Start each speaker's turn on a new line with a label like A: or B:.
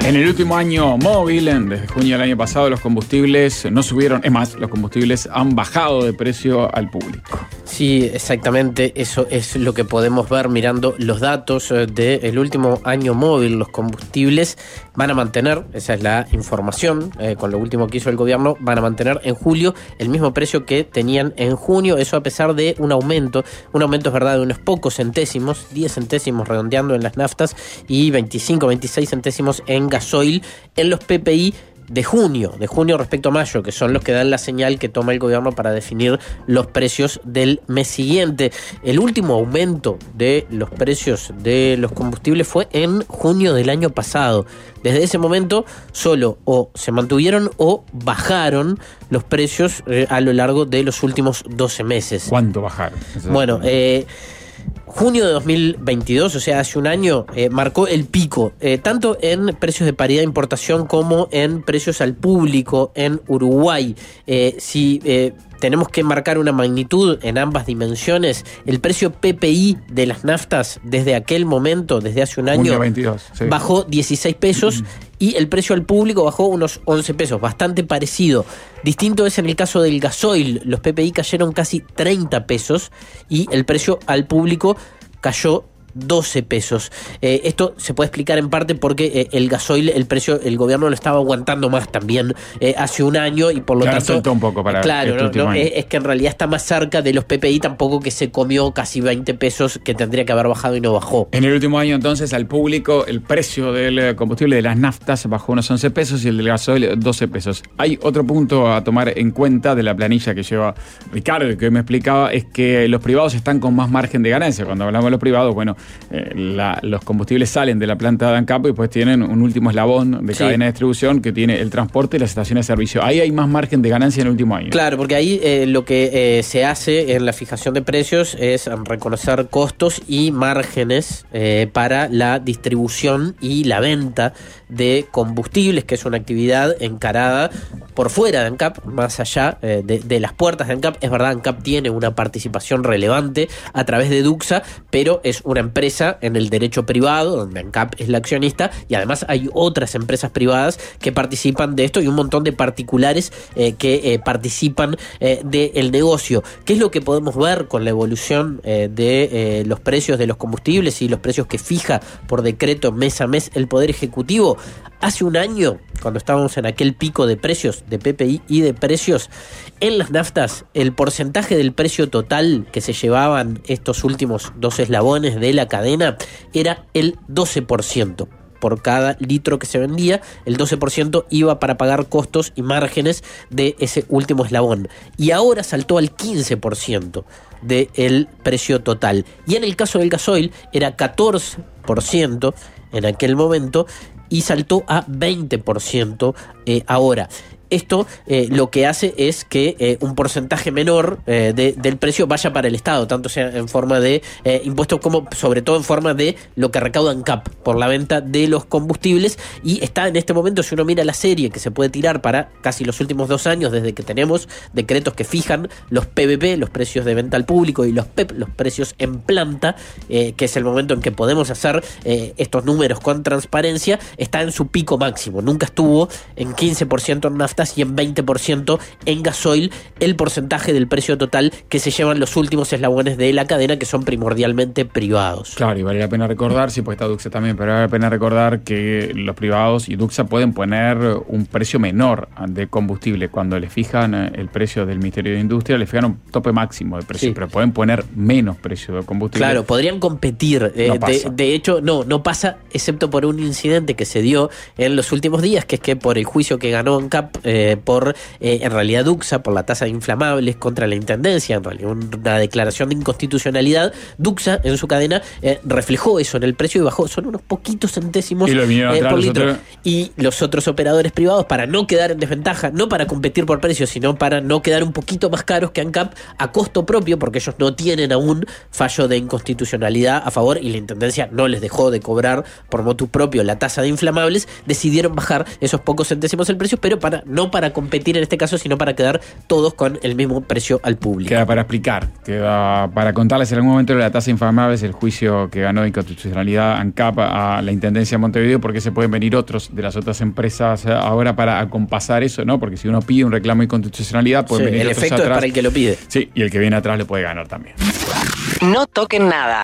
A: En el último año móvil, desde junio del año pasado, los combustibles no subieron. Es más, los combustibles han bajado de precio al público.
B: Sí, exactamente. Eso es lo que podemos ver mirando los datos del último año móvil. Los combustibles van a mantener, esa es la información, con lo último que hizo el gobierno, van a mantener en julio el mismo precio que tenían en junio. Eso a pesar de un aumento es verdad de unos pocos centésimos, 10 centésimos redondeando en las naftas y 25, 26 centésimos en gasoil en los PPI de junio respecto a mayo, que son los que dan la señal que toma el gobierno para definir los precios del mes siguiente. El último aumento de los precios de los combustibles fue en junio del año pasado. Desde ese momento solo o se mantuvieron o bajaron los precios a lo largo de los últimos 12 meses.
A: ¿Cuánto bajaron?
B: Bueno, junio de 2022, o sea, hace un año, marcó el pico, tanto en precios de paridad de importación como en precios al público en Uruguay. Si tenemos que marcar una magnitud en ambas dimensiones, el precio PPI de las naftas desde aquel momento, desde hace un año,
A: 22, sí,
B: bajó 16 pesos y el precio al público bajó unos 11 pesos, bastante parecido. Distinto es en el caso del gasoil, los PPI cayeron casi 30 pesos y el precio al público cayó 12 pesos. Esto se puede explicar en parte porque el gasoil, el precio, el gobierno lo estaba aguantando más también hace un año y por lo tanto
A: saltó un poco para
B: claro, es que en realidad está más cerca de los PPI, tampoco que se comió casi 20 pesos que tendría que haber bajado y no bajó.
A: En el último año entonces al público el precio del combustible de las naftas bajó unos 11 pesos y el del gasoil 12 pesos. Hay otro punto a tomar en cuenta de la planilla que lleva Ricardo, que hoy me explicaba, es que los privados están con más margen de ganancia. Cuando hablamos de los privados, bueno, los combustibles salen de la planta de ANCAP y pues tienen un último eslabón de cadena de distribución que tiene el transporte y las estaciones de servicio. Ahí hay más margen de ganancia en el último año.
B: Claro, porque ahí lo que se hace en la fijación de precios es reconocer costos y márgenes para la distribución y la venta de combustibles, que es una actividad encarada por fuera de ANCAP, más allá de las puertas de ANCAP. Es verdad, ANCAP tiene una participación relevante a través de Duxa, pero es una empresa en el derecho privado, donde ANCAP es la accionista, y además hay otras empresas privadas que participan de esto y un montón de particulares que participan del negocio. ¿Qué es lo que podemos ver con la evolución de los precios de los combustibles y los precios que fija por decreto mes a mes el Poder Ejecutivo? Hace un año, cuando estábamos en aquel pico de precios, de PPI y de precios, en las naftas, el porcentaje del precio total que se llevaban estos últimos dos eslabones de la cadena era el 12%. Por cada litro que se vendía, el 12% iba para pagar costos y márgenes de ese último eslabón. Y ahora saltó al 15% del precio total. Y en el caso del gasoil era 14% en aquel momento y saltó a 20% ahora. Esto lo que hace es que un porcentaje menor del precio vaya para el Estado, tanto sea en forma de impuestos como sobre todo en forma de lo que recauda ANCAP por la venta de los combustibles. Y está en este momento, si uno mira la serie que se puede tirar para casi los últimos 2 años, desde que tenemos decretos que fijan los PVP, los precios de venta al público, y los PEP, los precios en planta, que es el momento en que podemos hacer estos números con transparencia, está en su pico máximo. Nunca estuvo en 15% en naftas y en 20% en gasoil, el porcentaje del precio total que se llevan los últimos eslabones de la cadena, que son primordialmente privados.
A: Claro, y vale la pena recordar, sí, pues está Duxa también, pero vale la pena recordar que los privados y Duxa pueden poner un precio menor de combustible. Cuando le fijan el precio del Ministerio de Industria, le fijan un tope máximo de precio, pero pueden poner menos precio de combustible.
B: Claro, podrían competir. De hecho, no pasa, excepto por un incidente que se dio en los últimos días, que es que por el juicio que ganó ANCAP por en realidad Duxa, por la tasa de inflamables contra la Intendencia, en realidad una declaración de inconstitucionalidad, Duxa en su cadena reflejó eso en el precio y bajó, son unos poquitos centésimos por litro. Y los otros operadores privados, para no quedar en desventaja, no para competir por precios, sino para no quedar un poquito más caros que ANCAP a costo propio, porque ellos no tienen aún fallo de inconstitucionalidad a favor y la Intendencia no les dejó de cobrar por motu propio la tasa de inflamables, decidieron bajar esos pocos centésimos el precio, pero para no para competir en este caso, sino para quedar todos con el mismo precio al público.
A: Queda para explicar, queda para contarles en algún momento de la tasa inflamable, es el juicio que ganó de inconstitucionalidad ANCAP a la Intendencia de Montevideo, porque se pueden venir otros de las otras empresas ahora para acompasar eso, ¿no? Porque si uno pide un reclamo de inconstitucionalidad, pueden venir
B: el
A: otros
B: efecto
A: atrás.
B: Es para el que lo pide.
A: Sí, y el que viene atrás le puede ganar también.
C: No toquen nada.